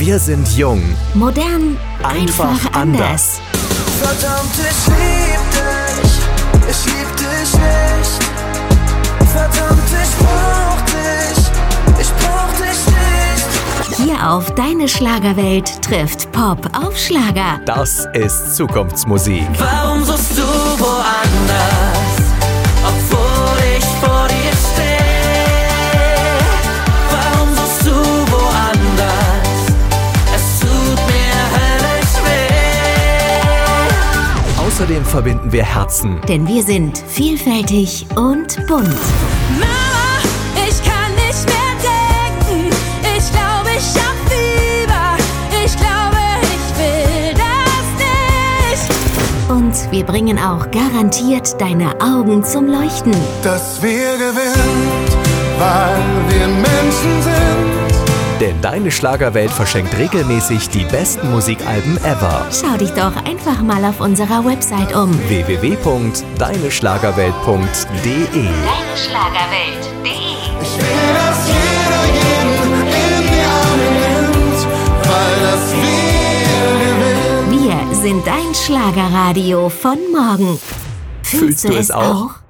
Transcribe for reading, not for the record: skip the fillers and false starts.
Wir sind jung. Modern, einfach anders. Verdammt, ich lieb dich. Ich lieb dich nicht. Verdammt, ich brauch dich. Ich brauch dich nicht. Hier auf Deine Schlagerwelt trifft Pop auf Schlager. Das ist Zukunftsmusik. Warum suchst du woanders, obwohl ich vor dir stehe? Warum suchst du woanders? Es tut mir höllisch weh. Außerdem verbinden wir Herzen. Denn wir sind vielfältig und bunt. Mama, ich kann nicht mehr denken. Ich glaube, ich hab Fieber. Ich glaube, ich will das nicht. Und wir bringen auch garantiert deine Augen zum Leuchten. Dass wir gewinnen, weil wir Menschen sind. Denn Deine Schlagerwelt verschenkt regelmäßig die besten Musikalben ever. Schau dich doch einfach mal auf unserer Website um. www.deineschlagerwelt.de Deineschlagerwelt.de Ich will, dass jeder jeden in die Arme nimmt, weil das wir gewinnen. Wir sind dein Schlagerradio von morgen. Fühlst du es auch?